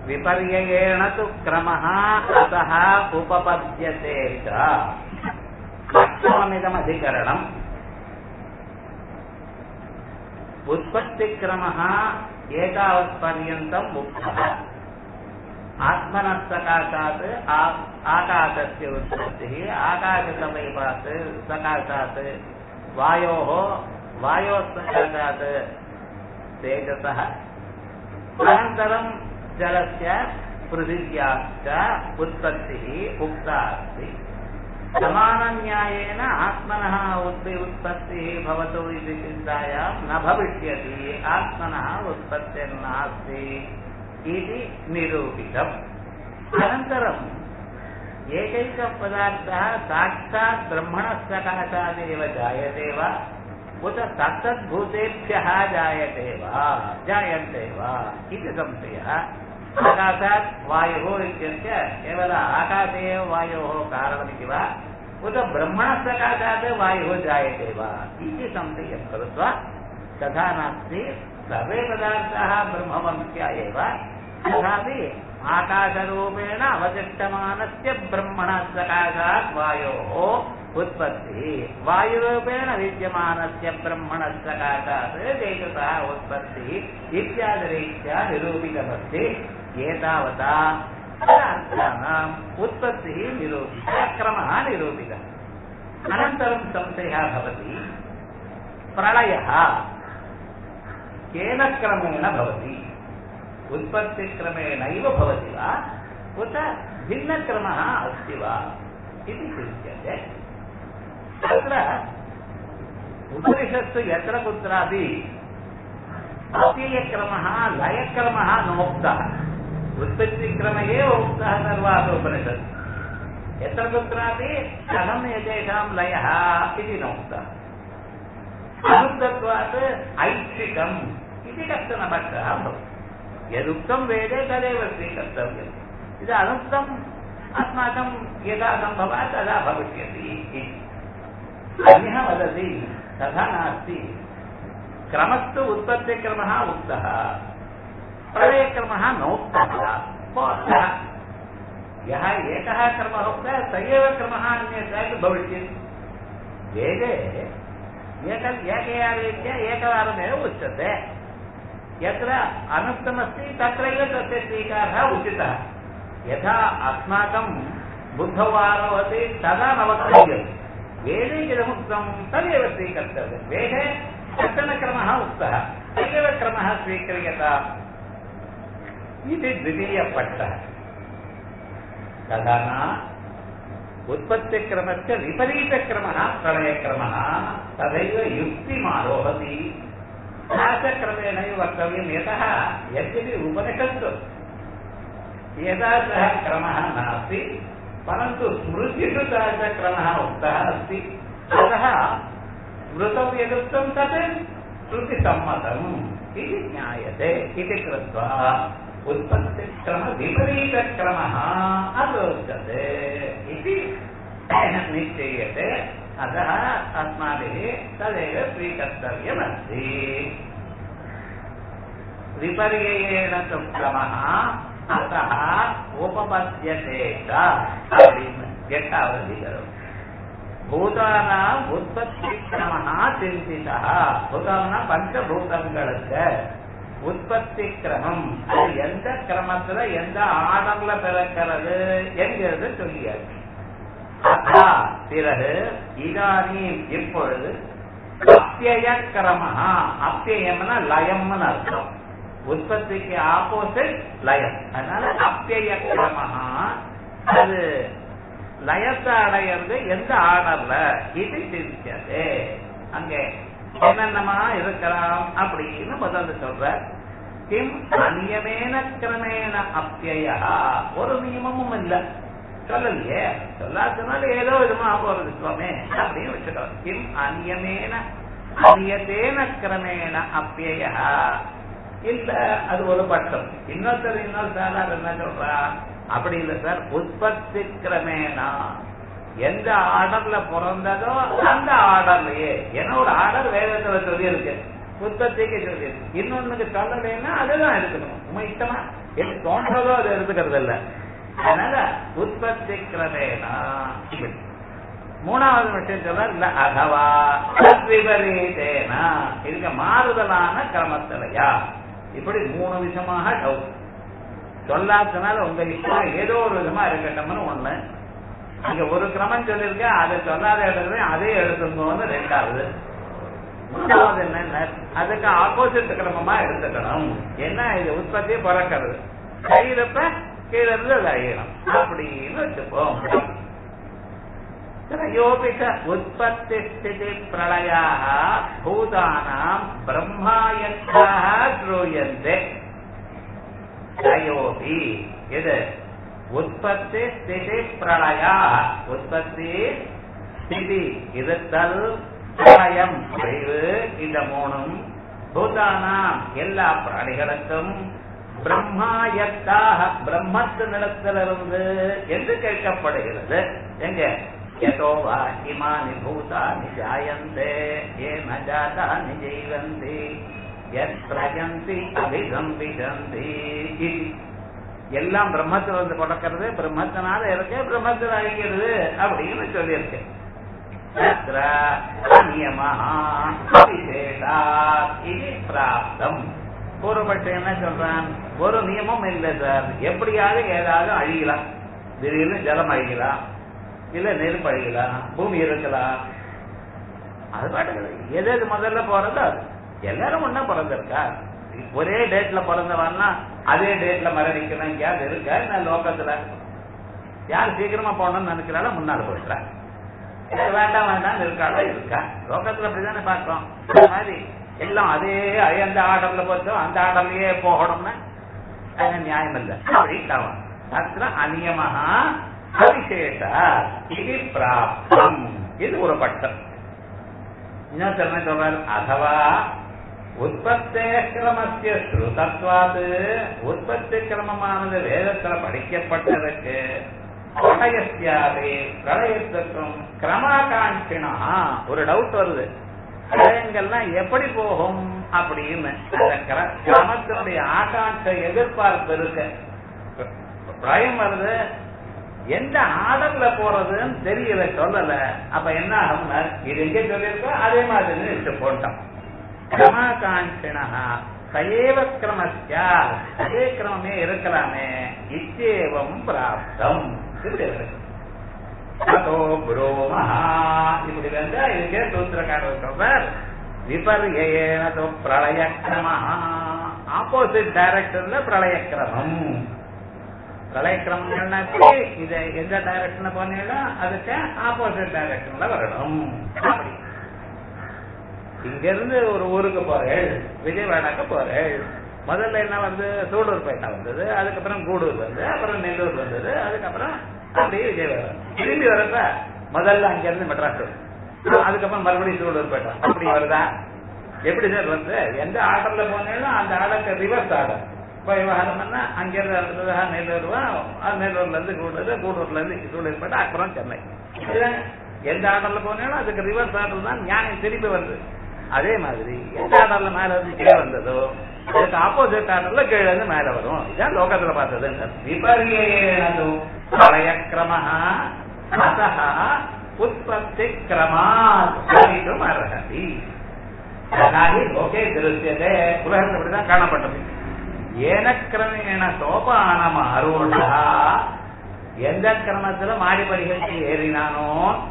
विपर्ययेण तु क्रमः अतः उपपद्यते च अष्टममिदमधिकरणम् उत्पत्तिक्रमः एतावत्पर्यन्तम् उक्तः आत्मनः सकाशात् आकाशस्य उत्पत्तिः आकाशसमीपात् सकाशात् वायोः सकाशात् तेजसः अनन्तरं जलस्य पृथिव्याश्च उत्पत्तिः उक्ता अस्ति समानन्यायेन आत्मनः उत्पत्तिः भवतु इति चिन्तायां न भविष्यति आत्मनः उत्पत्तिर्नास्ति इति निरूपितम् अनन्तरम् एकैकः पदार्थः साक्षात् ब्रह्मणः सकाशादेव जायते वा उत तत्तद्भूतेभ्यः जायन्ते वा इति संशयः आकाशात् वायुः इत्यस्य केवल आकाशे एव वायोः कारणमिति वा उत ब्रह्मणः सकाशात् वायुः जायते वा इति संशयः कृत्वा तथा नास्ति सर्वे पदार्थाः ब्रह्मवंश्या एव तथापि आकाशरूपेण अवतिष्ठमानस्य ब्रह्मणः सकाशात् वायोः उत्पत्तिः वायुरूपेण विद्यमानस्य ब्रह्मणः सकाशात् तेजसः उत्पत्तिः इत्यादिरीत्या निरूपितमस्ति एतावता पदार्थानाम् उत्पत्तिः निरूपिता क्रमः निरूपितः अनन्तरं संशयः भवति प्रलयः केन क्रमेण भवति उत्पत्तिक्रमेणैव भवति वा उत भिन्नक्रमः अस्ति वा इति चिन्त्यते तत्र उपनिषत्सु यत्र कुत्रापि अव्ययक्रमः लयक्रमः नोक्तः उत्पत्तिक्रम एव उक्तः सर्वासु उपनिषत्सु यत्र कुत्रापि कथं एतेषां लयः इति नोक्तः अनुक्तत्वात् ऐच्छिकम् इति कश्चन पक्षः भवति यदुक्तं वेदे तदेव स्वीकर्तव्यम् इति अनुक्तम् अस्माकं यदा सम्भवात् तदा भविष्यति इति अन्यः वदति तथा नास्ति क्रमस्तु उत्पत्तिक्रमः उक्तः प्रलयक्रमः नोक्तः यः एकः क्रमः उक्तः स एव क्रमः अन्यथा भविष्यति वेदे एकया रीत्या एकवारमेव उच्यते यत्र अनुक्तमस्ति तत्रैव तस्य स्वीकारः उचितः यथा अस्माकं बुद्धौ आरोहति तदा न वक्तव्यम् वेदे यदमुक्तं तदेव स्वीकर्तव्यं वेदे कश्चन क्रमः उक्तः तदेव क्रमः स्वीक्रियताम् इति द्वितीयपक्षः तथा न उत्पत्तिक्रमस्य विपरीतक्रमः प्रलयक्रमः तदैव युक्तिमारोहति क्रमेणैव वक्तव्यं यतः यद्यपि उपनिषत्सु एतादृशः क्रमः नास्ति परन्तु स्मृतिषु तादृशः क्रमः उक्तः अस्ति अतः स्मृतौ यदुक्तं तत् श्रुतिसम्मतम् इति ज्ञायते इति कृत्वा उत्पत्तिक्रमविपरीतक्रमः अदोच्यते इति निश्चीयते अतः अस्माभिः तदेव स्वीकर्तव्यमस्ति विपर्ययेण तु क्रमः अतः उपपद्यते च भूतानाम् उत्पत्तिक्रमः चिन्तितः भूतानां பஞ்சபூதங்களுக்கு உற்பத்திக்கிரமம் அது எந்த கிரமத்துல எந்த ஆர்டர்ல பிறக்கிறது என்கிறது சொல்லியாச்சு பிறகு இதானீம் இப்பொழுது அப்யய கிரமஹா அப்யயம்னா லயம்னு அர்த்தம் உற்பத்திக்கு ஆப்போசிட் லயம் அதனால அப்யய கிரமஹா அது லயத்தை அடையிறது எந்த ஆர்டர்ல இது சிந்திச்சது அங்கே என்னென்னமா இருக்கலாம் அப்படின்னு முதல்ல சொல்ற கிம் அநியமேன கிரமேண அப்யய ஒரு நியமமும் இல்லை சொல்லலையே சொல்லாதனால ஏதோ விதமா போறது சுவாமி அப்படின்னு வச்சுக்கலாம் கிம் அநியமேன அநியதேன கிரமேண அப்யய இல்ல அது ஒரு பட்டம் இன்னொருத்தர் இன்னொருத்தர் என்ன சொல்றா அப்படி இல்லை சார் உற்பத்தி கிரமேணா எந்த ஆர்டர்ல பிறந்ததோ அந்த ஆர்டர்லயே ஏன்னா ஒரு ஆர்டர் வேதத்துல சொல்லி இருக்கு உற்பத்திக்கு சொல்லி இன்னொன்னுக்கு சொல்லலைன்னா அதுதான் எடுக்கணும். உண்மை இஷ்டமா எது தோன்றதோ அதை எடுத்துக்கிறது இல்ல. அதனால உற்பத்தி கிரமேனா. மூணாவது விஷயம் சொல்றார் இல்ல அகவா விபரீதேனா, இதுக்கு மாறுதலான கிரமத்திலையா. இப்படி 3 விதமாக டவுட். சொல்லாதனால உங்க இஷ்டம் ஏதோ ஒரு விதமா இருக்கட்டும்னு ஒண்ணு. அங்க ஒரு கிரமம் சொல்லிருக்க, அதை சொல்லாத இடத்துல அதே எடுத்துக்கோன்னு 2வது. 3வது என்ன, அதுக்கு ஆப்போசிட் கிரமமா எடுத்துக்கணும். என்ன இது உற்பத்தி பிறக்கிறது, கையிலப்ப கீழே இருந்து அது அழியணும் அப்படின்னு வச்சுப்போம். யோபிக உற்பத்தி ஸ்திதி பிரளயாக பூதானாம் பிரம்மாயத்தாக ஸ்ரூயந்தே. தயோபி இது உற்பத்தி ஸ்திதி பிரளயா. உற்பத்தி ஸ்திதி இருத்தல், பிரளயம் அழிவு, இந்த 3ம் பூதானாம் எல்லா பிராணிகளுக்கும் பிரம்மாயத்தாக பிரம்மத்தினிடத்திலிருந்து என்று கேட்கப்படுகிறது. எங்க யதோவா இமானி பூதானி ஜாயந்தே ஏன ஜாதானி ஜீவந்தி யத் பிரஜந்தி அபிசம்பிஷந்தி. எல்லாம் பிரம்மத்தில் வந்து கொடுக்கிறது, பிரம்மத்தினால இருக்கு, பிரம்மத்தில் அழிக்கிறது அப்படின்னு சொல்லியிருக்கு. பூர்வபட்சம் என்ன சொல்றான், ஒரு நியமம் இல்லை சார், எப்படியாவது ஏதாவது அழியலாம். திடீர்னு ஜலம் அழிக்கலாம், இல்ல நெருப்பு அழிக்கலாம், பூமி இருக்கலாம். அது பாட்டுக்கிறது எது முதல்ல போறது. அது எல்லாரும் ஒன்னா பிறந்திருக்கா, ஒரே டேட்ல பிறந்தவன்னா அதே டேட்ல மரணிக்கணும் எங்கேயாவது இருக்கா? நான் லோகத்துல யார் சீக்கிரமா போகணும்னு நினைக்கிறாலும் முன்னால போயிடுறேன், வேண்டாம் வேண்டாம் இருக்காளோ இருக்கா. லோகத்துல அப்படிதானே பார்க்கிறோம். அந்த மாதிரி எல்லாம் அதே எந்த ஆர்டர்ல போச்சோம் அந்த ஆர்டர்லயே போகணும்னா நியாயம் இல்லை. அப்படின்னா அநியமஹா அவிசேஷ இது பிராப்தம். இது ஒரு பட்டம். இன்னொரு சொல்றார் அதவா உற்பத்தி கிரமத்திய ஸ்ருதத்வாது. உற்பத்தி கிரமமானது வேதத்துல படிக்கப்பட்டதற்கு பிரளயத்தியாவே பிரளயத்துக்கும் கிரமாகாட்சினா ஒரு டவுட் வருது. பிரளயங்கள்லாம் எப்படி போகும் அப்படின்னு கிரமத்தினுடைய ஆகாட்சை எதிர்பார்ப்பு இருக்கு. பிரளயம் வருது, எந்த ஆர்டர்ல போறதுன்னு தெரியல, சொல்லல. அப்ப என்ன ஆகும், இது எங்க சொல்லியிருக்கோ அதே மாதிரி வச்சு போட்டோம். கிரமாகாட்சினா சயேவ கிரமஸ்யா, அதே கிரமமே இருக்கலாமே. இச்சேவம் பிராப்தம். இப்படி வந்தா இதுக்கே சூத்திரக்காரர் சொல்றார் விபர்யேனதோ பிரளய கிரம. ஆப்போசிட் டைரக்ஷன்ல பிரளய கிரமம். பிரளய கிரமங்கள்னா இதை எந்த டைரக்ஷன்ல போனீங்களோ அதுக்கு ஆப்போசிட் டைரக்ஷன்ல வரணும். அப்படி இங்க இருந்து ஒரு ஊருக்கு போறேள், விஜயவாடாக்கு போறேள். முதல்ல என்ன வந்து சூலூர்பேட்டை வந்தது, அதுக்கப்புறம் கூடூர் வந்து, அப்புறம் நெல்லூர் வந்தது, அதுக்கப்புறம் அப்படியே விஜயவாடா. திரும்பி வரப்ப முதல்ல அங்க இருந்து மெட்ராஸ், அதுக்கப்புறம் மறுபடியும் சூலூர்பேட்டை. அப்படி வருதா? எப்படி சார் வந்து எந்த ஆர்டர்ல போனீங்கன்னா அந்த ஆர்டருக்கு ரிவர்ஸ் ஆர்டர். இப்ப விவகாரம்னா அங்க இருந்து நெல்லூர்வா, நெல்லூர்ல இருந்து கூடூர், கூடூர்ல இருந்து சூலூர்பேட்டை, அப்புறம் சென்னை. எந்த ஆர்டர்ல போனாலும் அதுக்கு ரிவர்ஸ் ஆர்டர் தான் நியாயம் திருப்பி வருது. அதே மாதிரி எந்த ஆர்டர்ல மேல இருந்து கீழே வந்ததோ அதுக்கு ஆப்போசிட் ஆர்டர்ல கீழே இருந்து மேல வரும். இதான் லோகத்துல பார்த்தது. விபர்யேனது பிரளய கிரமஹ அதஹ உற்பத்தி கிரமாத் கரிதும் அர்ஹதி. அதாகி லோகே திருஷ்யதே. உலகத்தில் இப்படிதான் காணப்பட்டது. ஏன கிரமேண சோபானம் ஆரூடா, எந்த கிரமத்துல மாடிப்படிகளுக்கு ஏறினானோ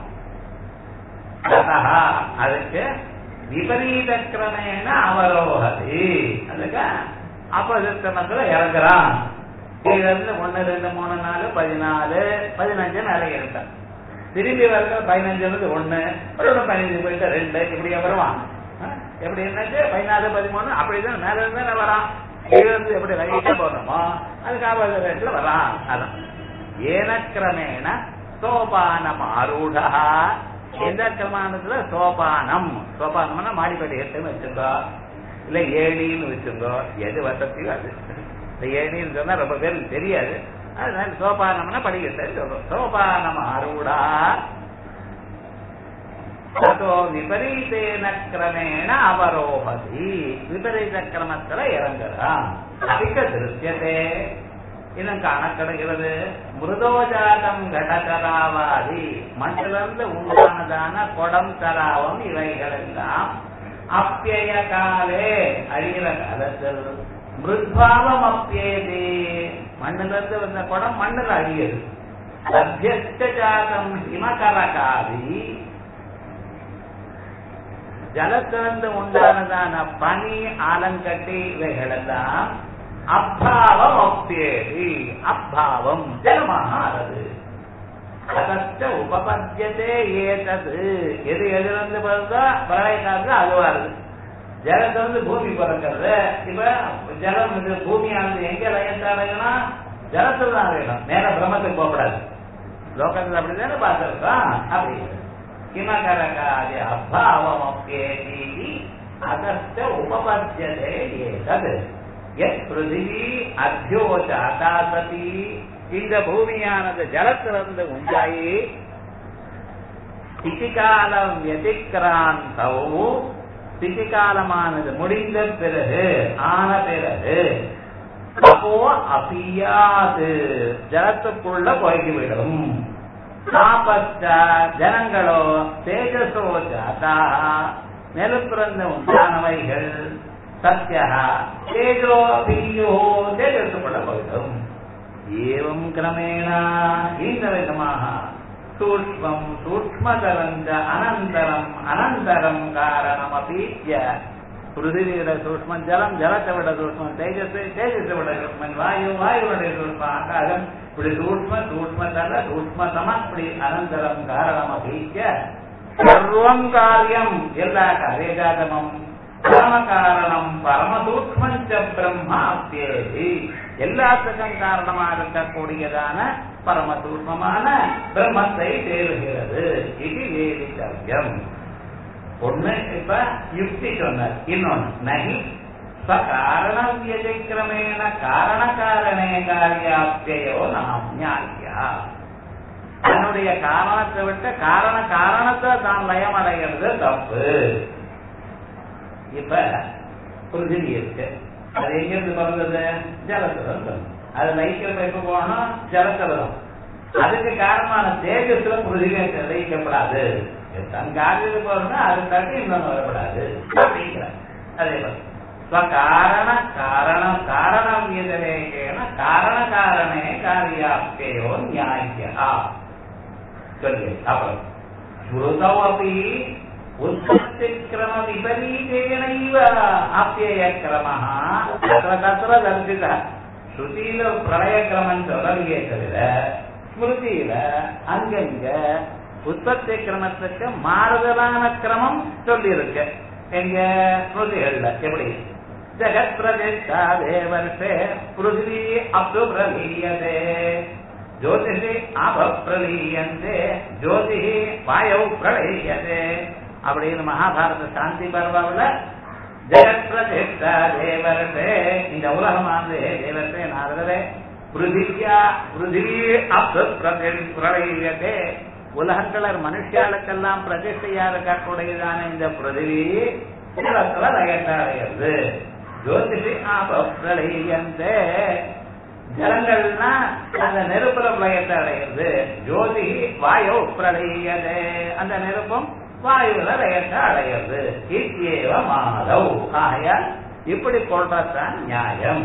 அதுக்கு விபரீத கிரமேண அவரோகதி, அதுக்கு ஆப்போசிட் கிரமத்துல இறங்குறான். கீழ இருந்து 1, 2, 3, 4, 14, 15 மேலே இருக்கான். திரும்பி வர 15 1, 15 போயிட்டு 2, இப்படியே வருவான். எப்படி இருந்துச்சு 14, 13 அப்படிதான் மேல இருந்து வரான். கீழ இருந்து எப்படி ரைட்டா போறோமோ அதுக்கு ஆப்போசிட்ல வரான். அதான் ஏன கிரமேண சோபானம் ஆரூடா. எந்த கிரமானத்துல சோபானம், சோபானம்னா மாடிப்படி எட்டுன்னு வச்சுங்கோ, இல்ல ஏணின்னு வச்சுங்கோ, எது வசதியோ அது. இந்த ஏணின்னு சொன்னா ரொம்ப பேருக்கு தெரியாது, அதனால சோபானம்னா படிக்கட்டு சொல்றோம். சோபானம் ஆரூடா ததோ விபரீதேன கிரமேண அவரோபதி. விபரீத கிரமத்துல இறங்குறான். அதிக திருஷ்யத்தே இன்னும் காணப்படுகிறது. மிருதோஜாதம் கடகராவாதி மண்ணிலிருந்து உண்டானதான குடம் தராவம் இவைகள் எல்லாம் அப்பிய காலே அழிகிற காலத்தில் மிருத்பாவம் அப்பியதே மண்ணிலிருந்து வந்த குடம் மண்ணில் அழியது. அத்தியஸ்தாதம் ஹிமகரகாதி ஜலத்திலிருந்து உண்டானதான பனி ஆலங்கட்டி இவைகள் எல்லாம் அப்பாவம் அப்பியேதி அப்பாவம் ஜலமாக ஆறது. அதற்க உபபத்தியதே ஏதது எது எதிலிருந்து வருதோ பிரளய காலத்துல அது வருது. ஜலத்திலிருந்து பூமி பிறக்கிறது. இப்ப ஜலம் பூமியானது எங்க லயத்தாடையணும்? ஜலத்துல தான் வேணும். மேல பிரம்மத்துக்கு போகக்கூடாது. லோகத்துல அப்படிதானே பார்த்திருக்கோம். அப்படி கிமகரகாதி அப்பாவம் அப்பியேதி அதற்க உபபத்தியதே ஏதது பிருத்திவி அத்தியோஜாதா சதி இந்த பூமியானது ஜலத்திலிருந்து உண்டாயி திதிகாலம் வதிக்ராந்தௌ திதிகாலமானது முடிந்த பிறகு ஆன பிறகு அப்போ அபியாது ஜலத்துக்குள்ள போய்விடும். ஜனங்களோ தேஜசோ ஜாதா நெருப்பிறந்த உண்டானவைகள் சத்யா தேஜோ அபியோ தேஜசுக்குள்ள போய்விடும். ஏவம் கிரமேண இந்த விதமாக சூக்ஷ்மம் சூக்ஷ்மதரஞ்ச அனந்தரம் அனந்தரம் காரணம் அபீத்ய பிருத்திவியோட சூக்ஷ்மம் ஜலம் ஜலத்தை விட சூக்ஷ்மம் தேஜஸ் தேஜஸை விட சூக்ஷ்மம் வாயு வாயுடைய சூக்ஷ்மம் ஆகாசம் இப்படி சூக்ஷ்மதர சூக்ஷ்மதம இப்படி அனந்தரம் காரணம் அபீத்ய சர்வம் காரியம் எல்லா காரியஜாதமும் பரம காரணம் பரமசூக்மஞ்ச பிரம்மா அப்பியேதி எல்லாத்துக்கும் காரணமா இருக்கக்கூடியதான பரமசூக்மமான பிரம்மத்தை தேடுகிறது. இது வேதித்தவ்யம். ஒண்ணு இப்ப யுக்தி சொன்னார். இன்னொன்னு நகி ஸ்வகாரண வியதிக்கிரமேண காரண காரணே காரியாப்தியோ நாம் ஞானியா. தன்னுடைய காரணத்தை விட்டு காரணத்தை தான் லயம் அடைகிறது தப்பு. இப்ப பிருத்திவி இருக்கு. அது எங்கிருந்து பிறந்தது? ஜலத்துல. அது லைக்கிற பைப்பு போகணும் ஜலத்துலதான். அதுக்கு காரணமான தேஜஸ்ல பிருத்திவி லயிக்கப்படாது. தன் காரியத்துக்கு போறதுன்னா அது தட்டி இன்னொன்னு வரப்படாது அப்படிங்கிற. அதே காரண காரணம் காரணம் எதிரேன காரண காரணே காரியாப்தியோ நியாயா சொல்லி அப்புறம் ஸ்ருதௌ அபி உற்பத்தி கிரம விபரீதேனைவ அப்யய கிரமஹ தத்ர தர்சிதா. ஸ்ருதியில பிரளய கிரமம் சொல்லலையே தவிர ஸ்மிருதியில அங்கங்க உற்பத்தி கிரமத்துக்கு மாறுதலான கிரமம் சொல்லி இருக்கு. எங்க ஸ்மிருதிகள்ல எப்படி ஜெகத் பிரதிஷ்டா தேவர்ஷே பிருத்திவி அப்து பிரலீயதே ஜோதிஷி ஆப பிரலீயந்தே ஜோதிஷி வாயு பிரளீயதே அப்படின்னு மகாபாரத சாந்தி பர்வாவில் ஜெகத் பிரதிஷ்டா தேவர்ஷே இந்த உலகமானது தேவர்ஷே நாதரவே பிருத்திவி அப்து பிரளீயதே உலகங்களர் மனுஷாளுக்கெல்லாம் பிரதிஷ்டையா இருக்கக்கூடியதான இந்த பிருத்திவி உலகத்துல லயத்தாடையது. ஜோதிஷி ஆப பிரளீயந்தே ஜலங்கள்னா அந்த நெருப்புல லயத்தை அடைகிறது. ஜோதி வாயு பிரளீயதே அந்த நெருப்பும் வாயுல லயத்தை அடைகிறது. இத்யேவ மாதவ் ஆகையால் இப்படி சொல்றதான் நியாயம்.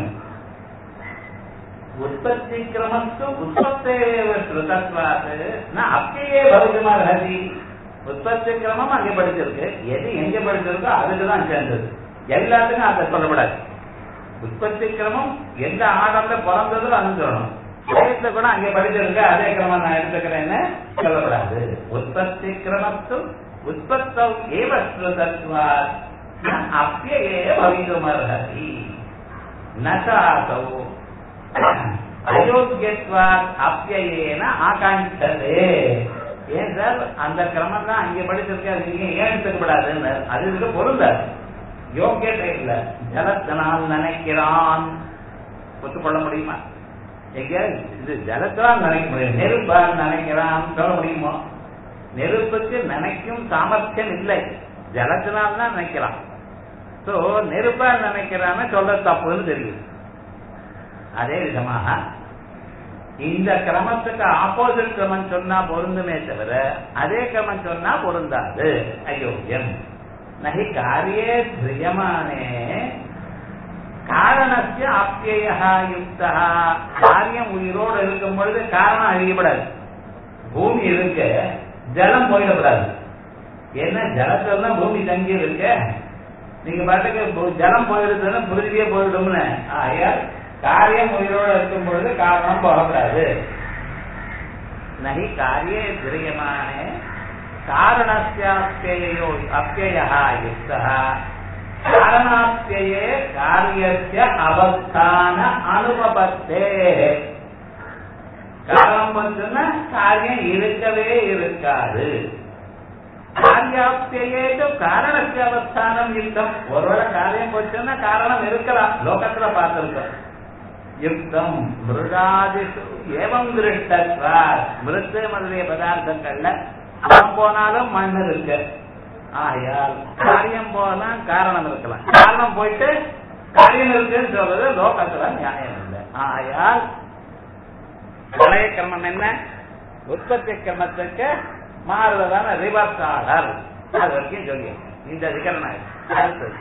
உற்பத்தி கிரமத்து உற்பத்தேவ ஸ்ருதத்வாது அப்பயே பவிதமாகி உற்பத்தி கிரமம் அங்கே படிச்சிருக்கு. எது எங்க படிச்சிருக்கோ அதுக்குதான் சேர்ந்தது. எல்லாத்துக்கும் அதை சொல்லப்படாது. உற்பத்தி கிரமம் எந்த ஆடம்ல பிறந்ததோ அது சொல்லணும். வயசுல கூட அங்கே படிச்சிருக்க அதே கிரமம் நான் எடுத்துக்கிறேன்னு சொல்லப்படாது. உற்பத்தி கிரமத்து உற்பத்தம் ஏவ ஸ்ருதத்வாத் அப்பயே பவிதமாகி நசாதௌ அயோக்கியத்வாத் அப்யயேன ஆகாஞ்சதே. ஏன் சார் அந்த கிரமம் தான் அங்கே படிச்சிருக்க அது நீங்க ஏன் எடுத்துக்கப்படாதுன்னு அது இதுக்கு பொருந்தாது. யோக்கியத்தை இல்ல. ஜலத்தினால் நினைக்கிறான் ஒத்துக்கொள்ள முடியுமா? எங்க இது ஜலத்தினால் நினைக்க முடியும். நெருப்பால் நினைக்கிறான் சொல்ல முடியுமா? நெருப்புக்கு நினைக்கும் சாமர்த்தியம் இல்லை, ஜலத்தினால்தான் நினைக்கலாம். சோ நெருப்பா நினைக்கிறான்னு சொல்ற தப்புன்னு தெரியுது. அதே விதமாக இந்த கிரமத்துக்கு ஆப்போசிட் கிரமம் சொன்னா பொருந்துமே தவிர அதே கிரமம் சொன்னா பொருந்தாது, அயோக்கியம். நகி காரியே திரியமானே காரணஸ்ய ஆப்யயா யுக்தா. காரியம் உயிரோடு இருக்கும் பொழுது காரணம் அழியப்படாது. பூமி இருக்கு, ஜலம் போயிடப்படாது. ஏன்னா ஜலத்துல தான் பூமி தங்கி இருக்கு. நீங்க பாட்டுக்கு ஜலம் போயிடுதுன்னா பிருத்திவியே போயிடும்னு. ஆகையால் காரியம் உயிரோடு இருக்கும் பொழுது காரணம் போகப்படாது. நகி காரியே திரியமானே காரணஸ்யாப்யயோ அப்யயா யுக்தா காரணாப்யயே காரியஸ்ய அவஸ்தான அனுபவத்தே. காரணம் வந்துன்னா காரியம் இருக்கவே இருக்காது. காரியாப்தியே காரணஸ்ய அவஸ்தானம் யுக்தம். ஒருவேளை காரியம் போச்சுன்னா காரணம் இருக்கலாம், லோகத்துல பார்த்திருக்கோம். யுக்தம் மிருகாதிஷு ஏவம் திருஷ்டத்வா. மிருத்து முதலிய பதார்த்தங்கள்ல போனாலும் மண் இருக்கு. ஆகையால் காரியம் போகலாம், காரணம் இருக்கலாம். காரணம் போயிட்டு காரியம் இருக்குன்னு சொல்றது லோகத்துல நியாயம் இல்லை. ஆகையால் பிரளய கிரமம் என்ன? உற்பத்தி கிரமத்துக்கு மாறுவதான ரிவர்ஸ் ஆர்டர். அது வரைக்கும் சொல்லி இந்த விகரணம் அடுத்தது